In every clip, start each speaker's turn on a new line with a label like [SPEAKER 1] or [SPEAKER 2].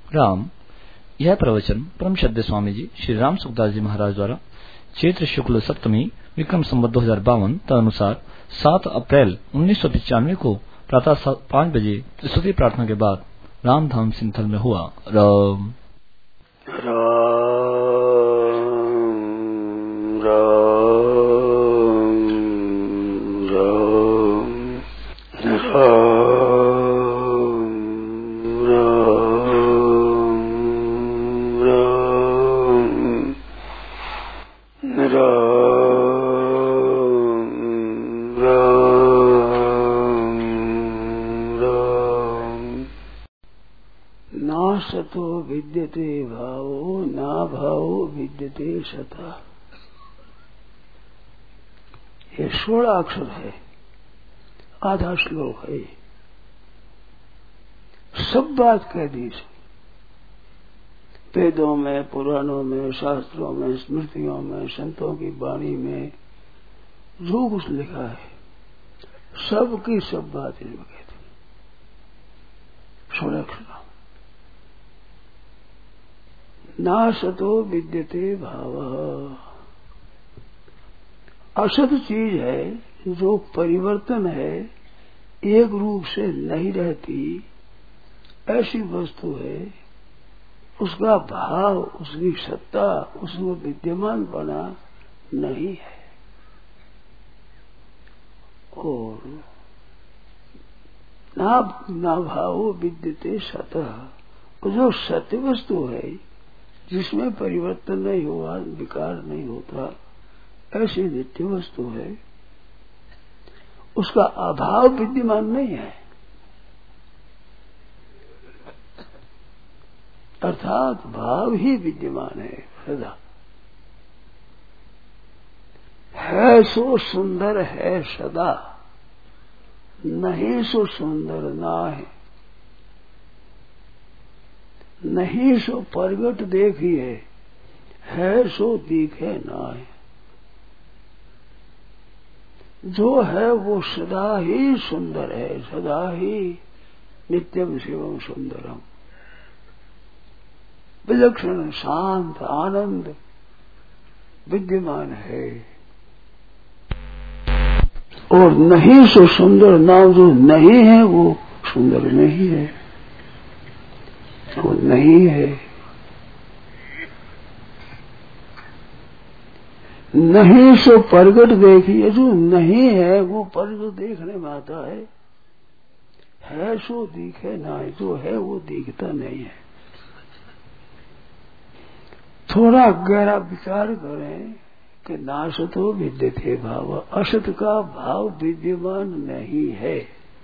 [SPEAKER 1] राम। यह प्रवचन परम श्रद्धेय स्वामी जी श्री राम सुखदास जी महाराज द्वारा चैत्र शुक्ल सप्तमी विक्रम संवत 2052 तदनुसार 7 अप्रैल 1995 को प्रातः 5 बजे स्तुति प्रार्थना के बाद रामधाम सिंथल में हुआ। राम
[SPEAKER 2] सतो विद्यते भावो ना भावो विद्यते सता। ये 16 अक्षर है, आधा श्लोक है। सब बात कह दी वेदों में, पुराणों में, शास्त्रों में, स्मृतियों में, संतों की वाणी में जो कुछ लिखा है सबकी सब बात इनमें कहती। 16 अक्षर। ना सतो विद्यते भाव। असत चीज है जो परिवर्तन है, एक रूप से नहीं रहती, ऐसी वस्तु है। उसका भाव, उसकी सत्ता, उसमें विद्यमान बना नहीं है। और ना भावो विद्यते सतः। जो सत्य वस्तु है जिसमें परिवर्तन नहीं हुआ, विकार नहीं होता, ऐसी नित्य वस्तु है। उसका अभाव विद्यमान नहीं है, अर्थात भाव ही विद्यमान है सदा। है सो सुंदर है सदा, नहीं सो सुंदर ना है। नहीं सो प्रगट देखिए, है सो दिखे ना है। जो है वो सदा ही सुंदर है, सदा ही नित्यम शिवम सुंदरम, विलक्षण शांत आनंद विद्यमान है। और नहीं सो सुंदर ना, जो नहीं है वो सुंदर नहीं है, वो नहीं है। नहीं सो प्रगट देखिए, जो नहीं है वो प्रगट देखने में आता है। है सो दिखे ना, जो है वो दिखता नहीं है। थोड़ा गहरा विचार करें कि नासतो विद्यते भाव। असत का भाव विद्यमान नहीं है।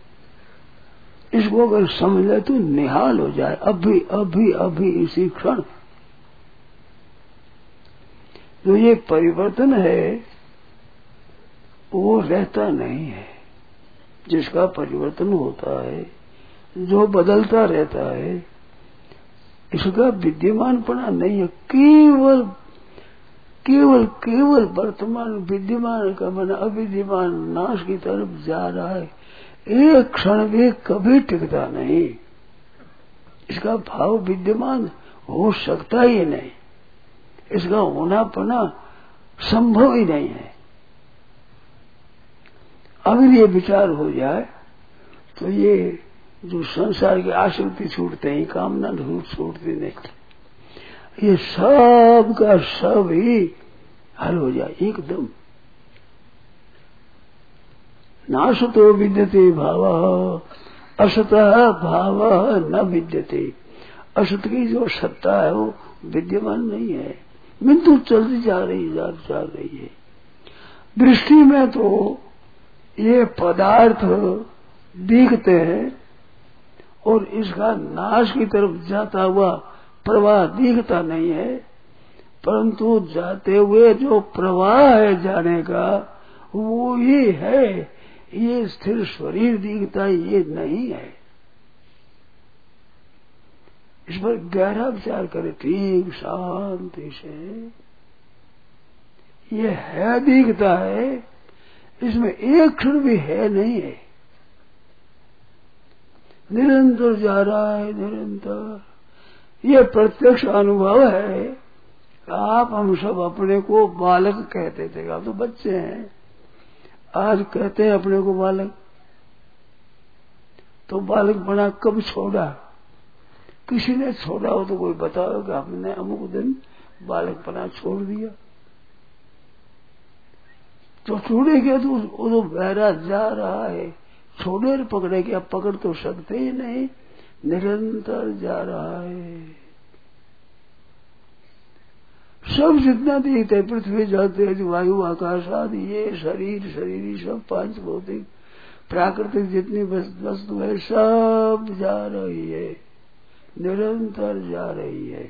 [SPEAKER 2] इसको अगर समझ ले तो निहाल हो जाए अभी अभी अभी इसी क्षण। जो ये परिवर्तन है वो रहता नहीं है। जिसका परिवर्तन होता है, जो बदलता रहता है, इसका विद्यमानपना नहीं है। केवल केवल केवल वर्तमान विद्यमान का मन अविद्यमान नाश की तरफ जा रहा है। एक क्षण भी कभी टिकता नहीं। इसका भाव विद्यमान हो सकता ही नहीं, इसका होनापना संभव ही नहीं है। अगर ये विचार हो जाए तो ये जो संसार की आसक्ति छूटते ही, कामना छूटती नहीं, ये सब का सब ही हल हो जाए एकदम। नासतो विद्यते भाव, असतः भाव न विद्यते। असत की जो सत्ता है वो विद्यमान नहीं है, किंतु चलती जा रही है। दृष्टि में तो ये पदार्थ दिखते हैं और इसका नाश की तरफ जाता हुआ प्रवाह दिखता नहीं है, परंतु जाते हुए जो प्रवाह है जाने का वो ही है। ये स्थिर शरीर दिखता है, ये नहीं है। इस पर गहरा विचार करें ठीक शांति से। ये है दिखता है, इसमें एक क्षण भी है नहीं है। निरंतर जा रहा है, निरंतर ये प्रत्यक्ष अनुभव है। आप हम सब अपने को बालक कहते थे, आप तो बच्चे हैं, आज कहते हैं अपने को बालक। तो बालक बना कब छोड़ा? किसी ने छोड़ा हो तो कोई बताओ कि आपने अमुक दिन बालक बना छोड़ दिया। तो छोड़ेगा तो वो तो बहरा जा रहा है, छोड़े पकड़े क्या? पकड़ तो सकते ही नहीं, निरंतर जा रहा है। सब जितना दिखते है, पृथ्वी जाते हैं, वायु आकाश आदि, ये शरीर शरीर सब पांच भौतिक प्राकृतिक जितनी वस्तु है सब जा रही है, निरंतर जा रही है।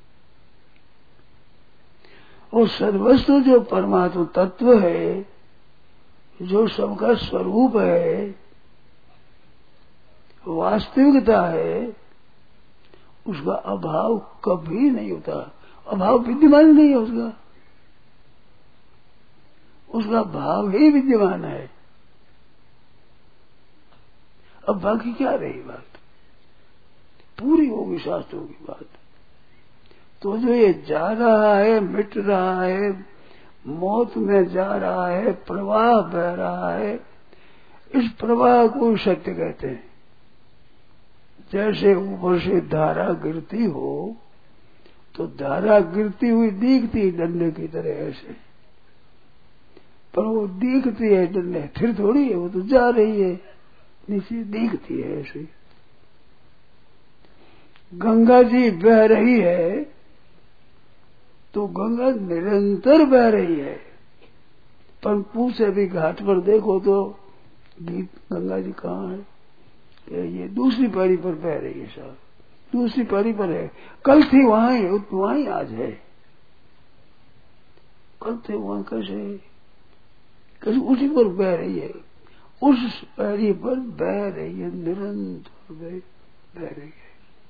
[SPEAKER 2] और सर्वस्तु जो परमात्मा तत्व है, जो सबका स्वरूप है, वास्तविकता है, उसका अभाव कभी नहीं होता। अभाव विद्यमान नहीं है उसका, उसका भाव ही विद्यमान है। अब बाकी क्या रही बात? पूरी होगी शास्त्रों की बात। तो जो ये जा रहा है, मिट रहा है, मौत में जा रहा है, प्रवाह बह रहा है, इस प्रवाह को सत्य कहते हैं। जैसे ऊपर से धारा गिरती हो तो धारा गिरती हुई दिखती डंडे की तरह ऐसे, पर वो दिखती है डंडे, फिर थोड़ी है, वो तो जा रही है नीचे, दिखती है ऐसे। गंगा जी बह रही है तो गंगा निरंतर बह रही है, पर पूछे भी घाट पर देखो तो गंगा जी कहाँ है? ये दूसरी पारी पर बह रही है साहब, दूसरी पारी पर है। कल थी वहां ही, वहां ही आज है। कल थे वहां, कैसे उसी पर बह रही है, उस पारी पर बह रही है, निरंतर बह रही है।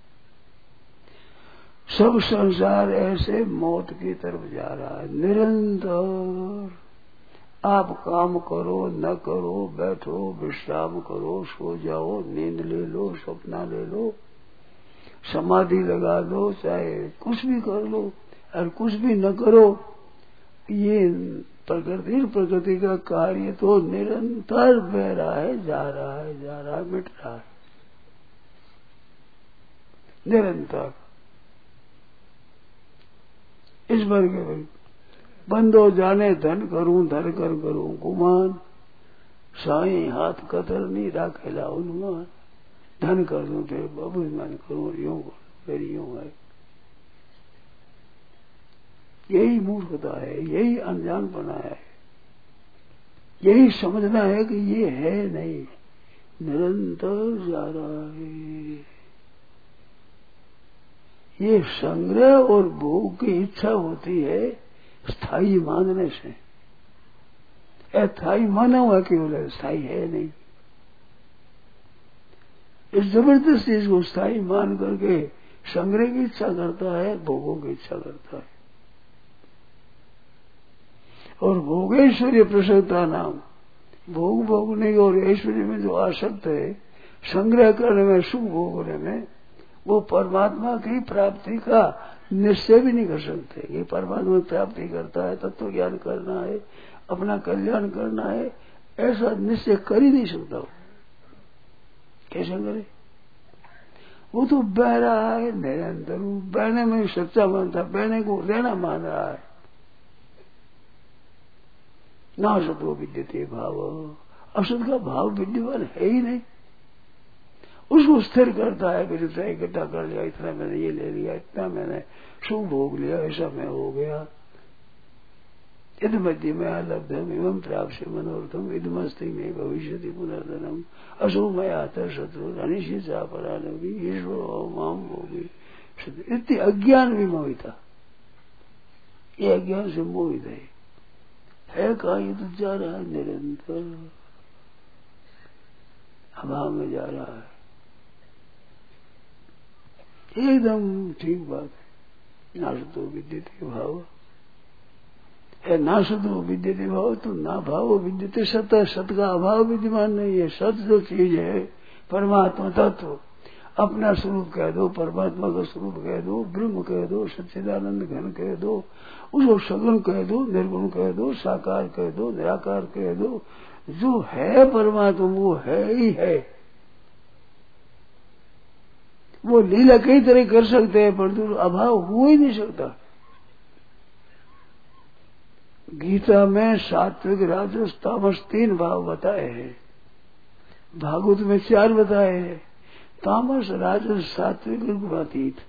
[SPEAKER 2] सब संसार ऐसे मौत की तरफ जा रहा है निरंतर। आप काम करो न करो, बैठो विश्राम करो, सो जाओ, नींद ले लो, सपना ले लो, समाधि लगा लो, चाहे कुछ भी कर लो, और कुछ भी न करो, ये प्रकृति का कार्य तो निरंतर बह रहा है, जा रहा है, जा रहा है, मिट रहा है निरंतर। इस वर्ग में बंदो जाने धन करूं, धन कर करूं गुमान, साईं हाथ कतर नहीं राखेला उन्मान। धन कर दूं तेरे अभिमान करूं, यूं करूं फिर यूं है। यही मूर्खता है, यही अनजानपना है, यही समझना है कि ये है नहीं, निरंतर जा रहा है। ये संग्रह और भोग की इच्छा होती है स्थायी मानने से। अस्थायी माना हुआ केवल, स्थायी है नहीं। इस जबरदस्ती इसको स्थायी मान करके संग्रह की इच्छा करता है, भोगों की इच्छा करता है। और भोगेश्वर्य प्रसन्नता नाम, भोग भोगने और ऐश्वर्य में जो आसक्त है, संग्रह करने में, सुख भोगने में, वो परमात्मा की प्राप्ति का निश्चय भी नहीं कर सकते। ये परमात्मा की प्राप्ति करता है, तत्व ज्ञान करना है, अपना कल्याण करना है, ऐसा निश्चय कर ही नहीं सकता। वो कैसे करे? वो तो बह रहा है निरंतर, बहने में सच्चा मानता, बहने को रहना मान रहा है। ना असतो विद्यते भाव, असत का भाव विद्यमान है ही नहीं। उसको स्थिर करता है, फिर उसे इकट्ठा कर लिया, इतना मैंने ये ले लिया, इतना मैंने सुख भोग लिया, ऐसा मैं हो गया। यद मध्य में लब्धम एवं प्राप्त मनोर्थम इदमस्ति में भविष्यति पुनर्धनम असो मैं आता शत्रु अनिश्चित चापरानवी ईश्वर माम भोगी इतनी अज्ञान भी मोहिता। ये अज्ञान से मोहित है कहा? ये तो जा रहा है निरंतर, अभाव में जा रहा है। एकदम ठीक बात है। नाशतो विद्यते भाव है, नाशतो विद्यते भाव, तो ना भाव विद्यते सत, सत का अभाव विद्यमान नहीं है। सत जो चीज है परमात्मा तत्व, अपना स्वरूप कह दो, परमात्मा का स्वरूप कह दो, ब्रह्म कह दो, सच्चिदानंद घन कह दो, उसको सगुण कह दो, निर्गुण कह दो, साकार कह दो, निराकार कह दो। जो है परमात्मा वो है ही है। वो लीला कई तरह कर सकते हैं परंतु अभाव हो ही नहीं सकता। गीता में सात्विक राजस तामस 3 भाव बताए हैं, भागवत में 4 बताए हैं। तामस राजस सात्विक गुणातीत।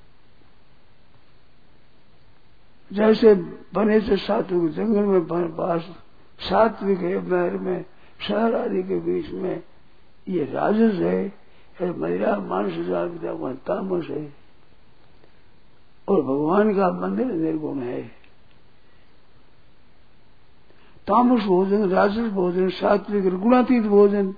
[SPEAKER 2] जैसे बने से सात्विक जंगल में पास सात्विक है, महल में शहर आदि के बीच में ये राजस है, मदिरा मानस जागता वहां तामस है। और भगवान का मंदिर निर्गुण है। तामस भोजन, राजस भोजन, सात्विक गुणातीत भोजन,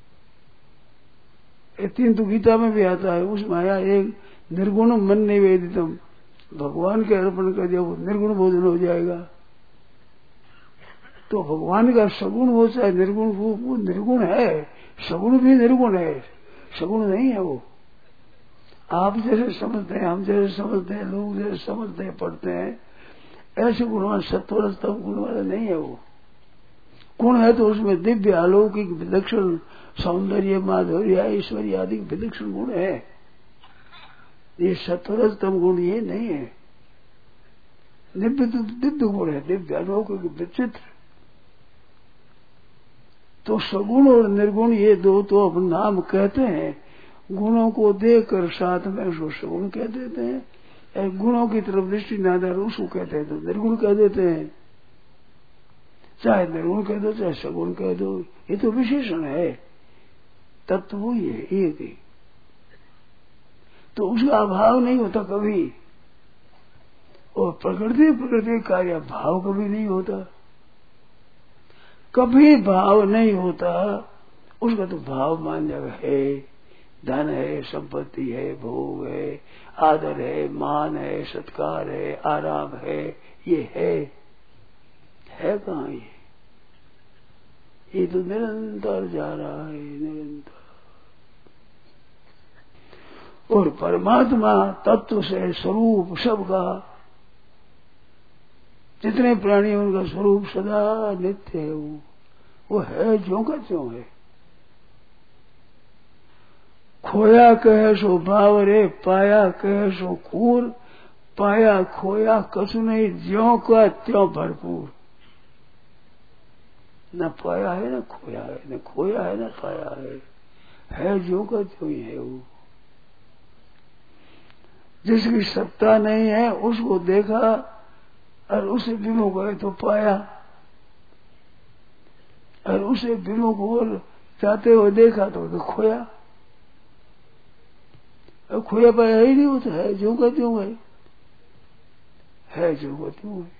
[SPEAKER 2] ये 3 तो गीता में भी आता है। उसमें आया एक निर्गुण मन निवेदितम, भगवान के अर्पण कर दिया वो निर्गुण भोजन हो जाएगा। तो भगवान का सगुण हो चाहे निर्गुण हो, वो निर्गुण है। सगुण भी निर्गुण है, सगुण नहीं है वो। आप जैसे समझते हैं, हम जैसे समझते हैं, लोग जैसे समझते हैं, पढ़ते हैं, ऐसे गुणवान सत्व रजतम गुण वाला नहीं है वो। गुण है तो उसमें दिव्य अलौकिक विलक्षण सौंदर्य माधुर्य ऐश्वर्य आदि विलक्षण गुण है। ये सत्वरजतम गुण ये नहीं है। दिव्य गुण है, दिव्य अलौकिक विचित्र। तो सगुण और निर्गुण ये 2 तो अपन नाम कहते हैं। गुणों को देखकर साथ में उसको सगुण कह देते हैं, गुणों की तरफ दृष्टि न डाल उसको कहते हैं तो निर्गुण कह देते हैं। चाहे निर्गुण कह दो चाहे सगुण कह दो, ये तो विशेषण है, तत्व वो ही है एक ही। तो उसका अभाव नहीं होता कभी। और प्रकृति कार्य भाव कभी नहीं होता, कभी भाव नहीं होता। उसका तो भाव मान जाएगा है, धन है, संपत्ति है, भोग है, आदर है, मान है, सत्कार है, आराम है, ये है कहाँ ये तो निरंतर जा रहा है, निरंतर। और परमात्मा तत्व से स्वरूप सबका, जितने प्राणी उनका स्वरूप सदा नित्य है। वो है ज्यों का त्यों है। खोया कहे सो भाव रे, पाया कहे सो खूर, पाया खोया कछु नहीं, ज्यों का त्यों भरपूर। न पाया है न खोया है, न खोया है न पाया है ज्यों का त्यों ही है वो। जिसकी सत्ता नहीं है उसको देखा और उसे विमुख है तो पाया, और उसे विमुख और जाते हुए देखा तो खोया। और खोया पाया ही नहीं, वो तो है जो का त्यों है जो का त्यों है।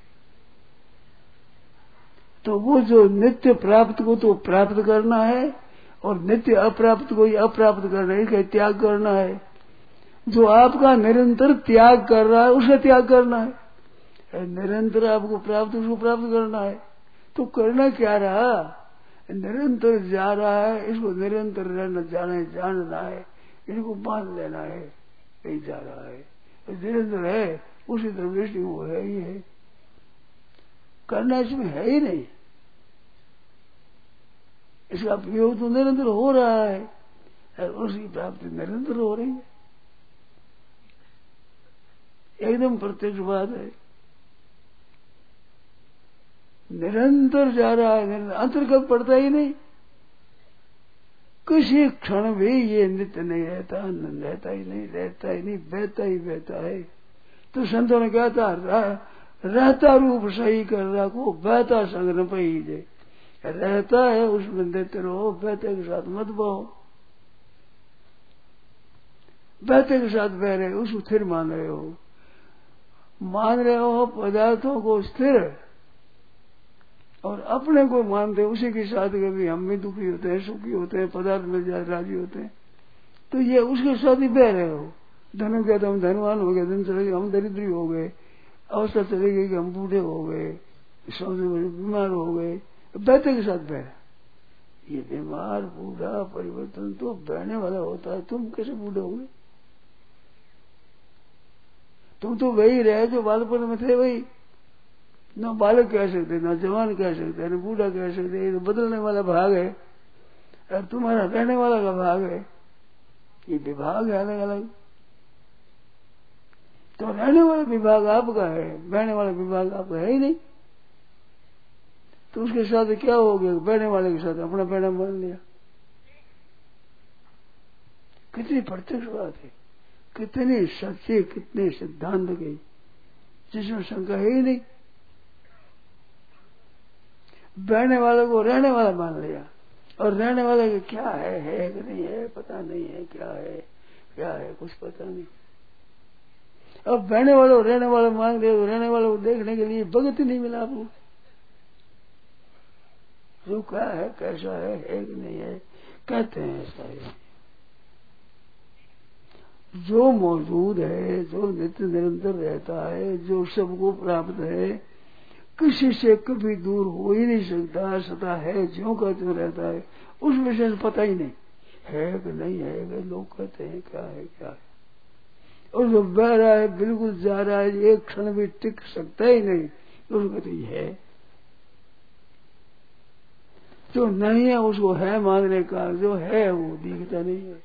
[SPEAKER 2] तो वो जो नित्य प्राप्त को तो प्राप्त करना है और नित्य अप्राप्त को अप्राप्त करना है, इसका त्याग करना है। जो आपका निरंतर त्याग कर रहा है उसे त्याग करना है। निरंतर आपको प्राप्त उसको प्राप्त करना है। तो करना क्या रहा, निरंतर जा रहा है, इसको निरंतर रहना जानना है, इनको बांध लेना है, यही जा रहा है। निरंतर है उसी तरफ दृष्टि वो है ही है, करना इसमें है ही नहीं। इसका प्रयोग तो निरंतर हो रहा है और उसकी प्राप्ति निरंतर हो रही है, एकदम प्रत्यक्ष बात है। निरंतर जा रहा है, अंतर कब पड़ता ही नहीं। किसी क्षण भी ये नित्य नहीं रहता, आनंद रहता ही नहीं, रहता ही नहीं, बहता ही बहता है। तो संतों ने कहा था रहता रूप सही कर रखो, बहता संग न पही जे। रहता है उसमें देते रहो, बहते के साथ मत बहो। बहते के साथ बह रहे हो उसको स्थिर मान रहे हो पदार्थों को स्थिर, और अपने को मानते उसी के साथ कभी हम भी दुखी होते हैं, सुखी होते हैं, पदार्थ मिल जाए राजी होते हैं, तो ये उसके साथ ही बह रहे हो। धन हो गया तो हम धनवान हो गए, धन चले गए हम दरिद्री हो गए, अवस्था चली गई कि हम बूढ़े हो गए, बीमार हो गए, बहते के साथ बह। ये बीमार बूढ़ा परिवर्तन तो बहने वाला होता है, तुम कैसे बूढ़े हो गए? तुम तो वही रहे जो बालपन में थे, वही। न बालक कह सकते, न जवान कह सकते, न बूढ़ा कह सकते। ये तो बदलने वाला भाग है, और तुम्हारा रहने वाला का भाग है। ये विभाग है अलग अलग। तो रहने वाला विभाग आपका है, बहने वाला विभाग आपका है ही नहीं। तो उसके साथ क्या हो गया? बहने वाले के साथ अपना बहना मान लिया। कितनी प्रत्यक्ष बात है, कितने सच्चे, कितने सिद्धांत गई, जिसमें शंका है ही नहीं। बहने वाले को रहने वाला मान लिया, और रहने वाले का क्या है कि नहीं है पता नहीं है, क्या है कुछ पता नहीं। अब बहने वाले को रहने वाला मान लिया, तो रहने वाले को देखने के लिए भगत नहीं मिला आपको। जो क्या है, कैसा है कि नहीं है, कहते हैं ऐसा है। जो मौजूद है, जो नित्य निरंतर रहता है, जो सबको प्राप्त है, किसी से कभी दूर हो ही नहीं सकता, सदा है, ज्यों का त्यों रहता है। उस विषय से पता ही नहीं है कि नहीं है कि लोग कहते हैं क्या है। और जो बह रहा है, बिल्कुल जा रहा है, एक क्षण भी टिक सकता ही नहीं, तो उसको कहते है। जो नहीं है उसको है मानने का, जो है वो दिखता नहीं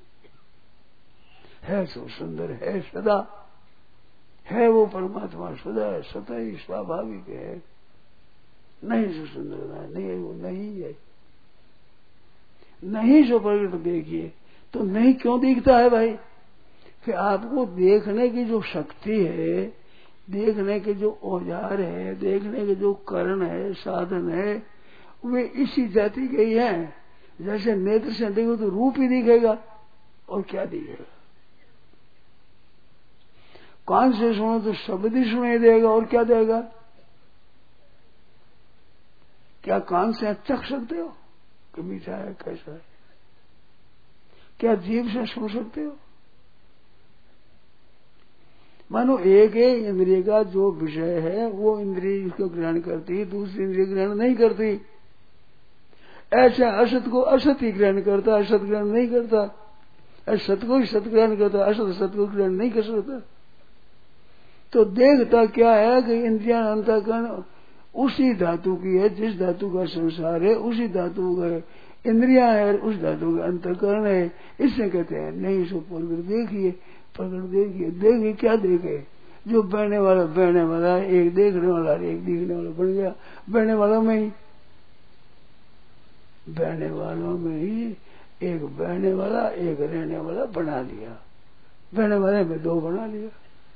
[SPEAKER 2] है सो सुंदर है सदा, है वो परमात्मा सदा है, सदा ही स्वाभाविक है। नहीं सो सुंदर नहीं, वो नहीं है, नहीं सो प्रकट देखिए। तो नहीं क्यों दिखता है भाई? कि आपको देखने की जो शक्ति है, देखने के जो औजार है, देखने के जो करण है, साधन है, वे इसी जाति के ही हैं। जैसे नेत्र से देखो तो रूप ही दिखेगा, और क्या दिखेगा? कान से सुनो तो शब्द ही सुनाई देगा, और क्या देगा? क्या कान से चख सकते हो कि मीठा है कैसा है? क्या जीभ से सुन सकते हो? मानो एक इंद्रिय का जो विषय है वो इंद्रिय उसको ग्रहण करती है, दूसरी इंद्रिय ग्रहण नहीं करती। ऐसा असत को असत ही ग्रहण करता, असत ग्रहण नहीं करता। सत को ही सत ग्रहण करता, असत सत को ग्रहण नहीं कर सकता। तो देखता क्या है कि इंद्रिया अंतःकरण उसी धातु की है, जिस धातु का संसार है उसी धातु का इंद्रिया है, उस धातु का अंतःकरण है। इससे कहते हैं नहीं सो प्रकट देखिए, प्रकट देखिए क्या देखे? जो बहने वाला एक देखने वाला एक दिखने वाला बन गया। बहने वालों में ही एक बहने वाला एक रहने वाला बना लिया, बहने वाले में दो बना लिया।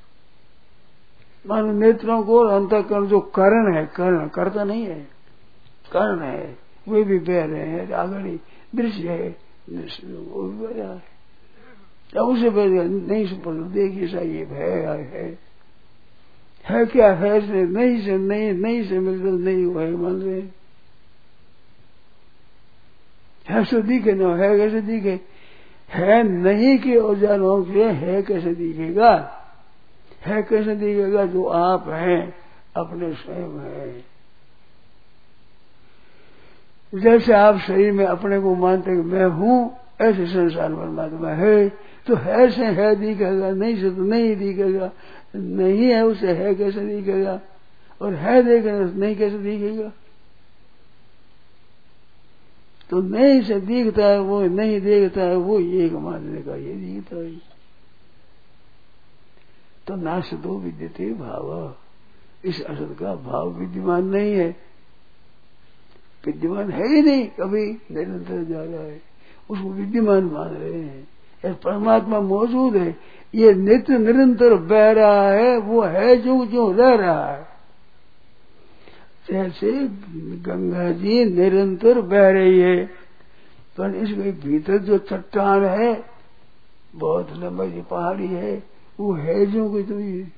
[SPEAKER 2] मानो नेत्रों को अंतःकरण जो करण है, करण करता नहीं है, करण है, वे भी बह रहे हैं। आगड़ी दृश्य है, वो भी बह रहा है। अब उसे बह गया नहीं सुपर देखिए सा ये है क्या है से नहीं से मिलकर नहीं हुआ है मान रहे है सो दिखे न है कैसे दिखे? है नहीं कि औजारों से है कैसे दिखेगा? है कैसे दिखेगा? जो आप हैं अपने स्वयं है। जैसे आप शरीर में अपने को मानते कि मैं हूं, ऐसे संसार परमात्मा है। तो है से है दिखेगा, नहीं से तो नहीं दिखेगा। नहीं है उसे है कैसे दिखेगा? और है देखेगा नहीं कैसे दिखेगा? तो नहीं से दिखता है वो, नहीं देखता है वो, एक मानने का ये दिखता है। तो नाश दो विद्यते भाव, इस असत का भाव विद्यमान नहीं है, विद्यमान है ही नहीं, कभी निरंतर जा रहा है, उसको विद्यमान मान रहे हैं। परमात्मा मौजूद है, ये नित्य निरंतर बह रहा है, वो है जो रह रहा है। जैसे गंगा जी निरंतर बह रही है, पर इसके भीतर जो चट्टान है, बहुत लंबी पहाड़ी है, वो है जो कि तो ये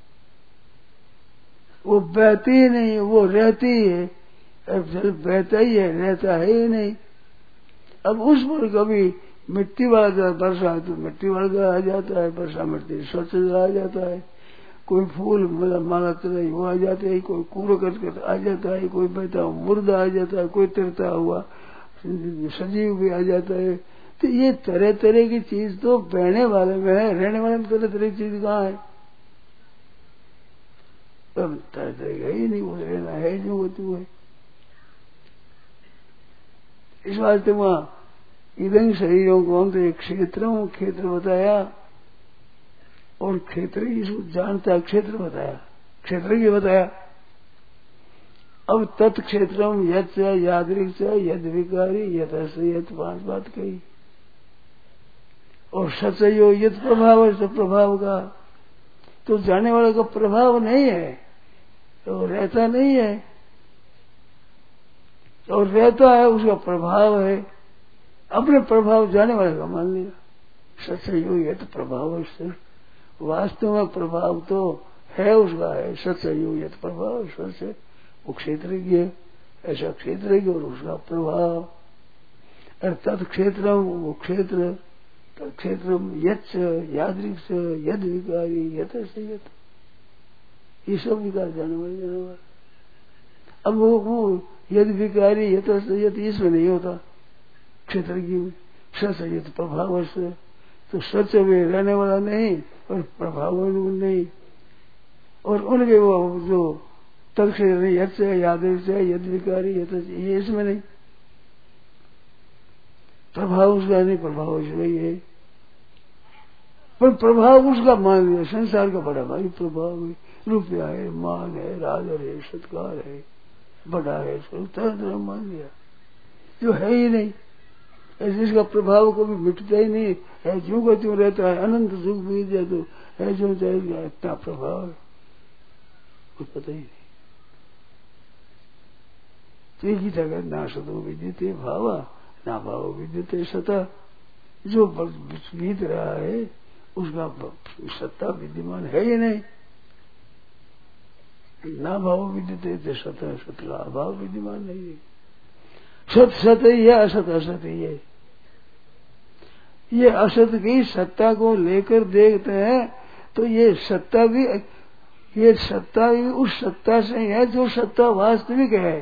[SPEAKER 2] वो बहती नहीं, वो रहती है। अब जल बहता ही है, रहता है ही नहीं। अब उस पर कभी मिट्टी वाला वर्षा तो मिट्टी वाला आ जाता है, वर्षा मिट्टी स्वच्छ आ जाता है। कोई फूल माला चलाई वो आ जाते है, कोई कूड़ा करके आ जाता है, कोई बहता हुआ मुर्दा आ जाता है, कोई तिरता हुआ सजीव भी आ जाता है। तो ये तरह तरह की चीज तो बहने वाले में है, रहने वाले में तरह तरह की चीज कहाँ है? है ही नहीं, वो रहना है जो वो तू है। इस वास्ते वहां इधर शरीरों को हम तो एक क्षेत्र बताया और क्षेत्र ही जानता क्षेत्र बताया, क्षेत्र भी बताया। अब तत्क्षेत्रम यत् यादृक् यद विकारी यथ यथ 5 बात कही। और सचयो यद प्रभाव है, सब प्रभाव का तो जाने वाले का प्रभाव नहीं है, तो रहता नहीं है, और रहता है उसका प्रभाव है, अपने प्रभाव जाने वाले का मान लिया। सचयो यद प्रभाव है, सिर्फ वास्तव में प्रभाव तो है उसका है। सचयो यद प्रभाव सच है, वो क्षेत्र की है, ऐसा क्षेत्र की और उसका प्रभाव। और तत्क्षेत्र वो क्षेत्र, तत्क्षेत्र यच्च यादृक् यद विकारी यथ से यथ, ये सब विकार जाने वाले। अब वो यद विकारी यथ से यथ इसमें नहीं होता, क्षेत्र की में सच यथ प्रभाव से, तो सच में रहने वाला नहीं और प्रभाव नहीं। और उनके वो जो तत्क्षेत्र यच्च यादृक् यद विकारी यथ, ये इसमें नहीं, प्रभाव उसका नहीं, प्रभाव उसका ही है। पर प्रभाव उसका मान लिया, संसार का बड़ा भारी प्रभाव है, रुपया है, मान है, राजर है, सत्कार है, बड़ा है, तरह तरह मान लिया जो है ही नहीं। ऐसे इसका प्रभाव कभी मिटता ही नहीं है, ज्यों का त्यों रहता है, अनंत सुख बीत जाए तो है जो चाहिए, इतना प्रभाव है कुछ पता ही नहीं। तो एक ही जगह ना सतो विद्यते भावा ना भाव विद्यते सता, जो बीत रहा है उसका सत्ता विद्यमान है ही नहीं। ना भाव विद्यते सता, सत का अभाव विद्यमान नहीं है। सत सत ही है, असत असत ही है। ये असत की सत्ता को लेकर देखते हैं तो ये सत्ता भी उस सत्ता से है जो सत्ता वास्तविक है।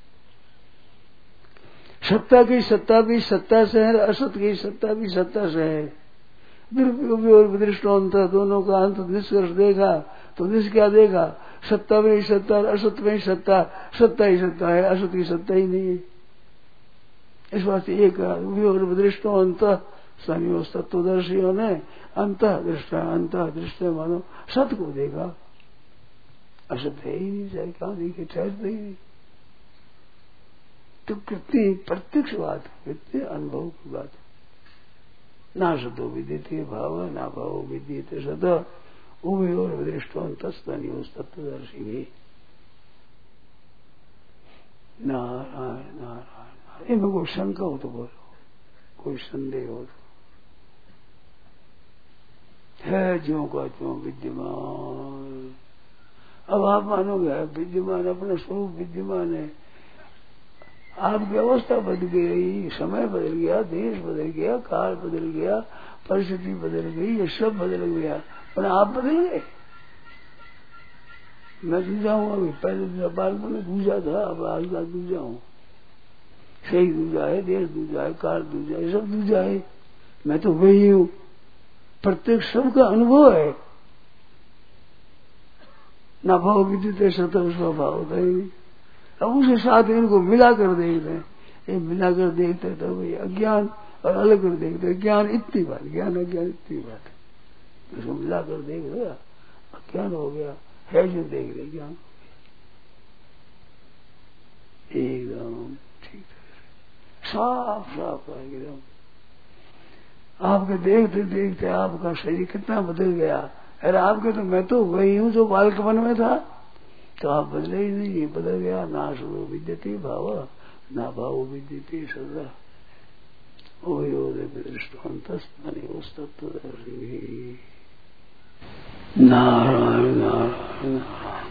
[SPEAKER 2] सत्ता की सत्ता भी सत्ता से है, असत की सत्ता भी सत्ता से है। दुरुपयोग और विदृष्टांत दोनों का अंत निष्कर्ष देखा तो क्या देखा, सत्ता में ही सत्ता और असत में ही सत्ता, सत्ता ही सत्ता है, असत की सत्ता ही नहीं है। इस वास्ते एक और विदृष्टांत संयोग तत्वदर्शियों ने अंत दृष्टा मानो सत को देखा, असत है ही नहीं, चाहे कहाँ देखे ठहरते ही नहीं। तो कितनी प्रत्यक्ष बात, कितने अनुभव की बात। ना सतो विद्यते भाव ना भाव विद्यते सत उभय और विदृष्टांत संयोग तत्वदर्शी भी। नारायण नारायण। इनमें कोई शंका हो तो बोलो, कोई संदेह हो तो। है ज्यों का त्यों विद्यमान। अब आप मानोगे विद्यमान, अपना स्वरूप विद्यमान है। आपकी अवस्था बदल गई, समय बदल गया, देश बदल गया, काल बदल गया, परिस्थिति बदल गई, ये सब बदल गया, पर आप बदल गए। मैं दूजा हूँ, अभी पहले बालपन में दूजा था, अब आज का दूजा हूँ। सही दूजा है, देश दूजा है, काल दूजा है, सब दूजा है। मैं तो वही हूँ, प्रत्येक सबका अनुभव है। ना भाव विद्युत सत उसका भाव होता ही नहीं। अब उसके साथ इनको मिलाकर देखते हैं, ये मिलाकर देखते हैं तो भाई अज्ञान, और अलग कर देखते हैं ज्ञान, इतनी बात, ज्ञान अज्ञान इतनी बात है। उसको मिलाकर देख लिया, अज्ञान हो गया, है जो देख रहे ज्ञान एकदम ठीक है, साफ साफ एकदम। आपके देखते देखते आपका शरीर कितना बदल गया। अरे आपके तो मैं तो वही हूँ जो बालकपन में था, तो आप बदले ही नहीं, बदल गया। ना सुनो विद्यते भाव ना भाव विद्यते सदा दृष्टांत नारायण नारायण नारायण।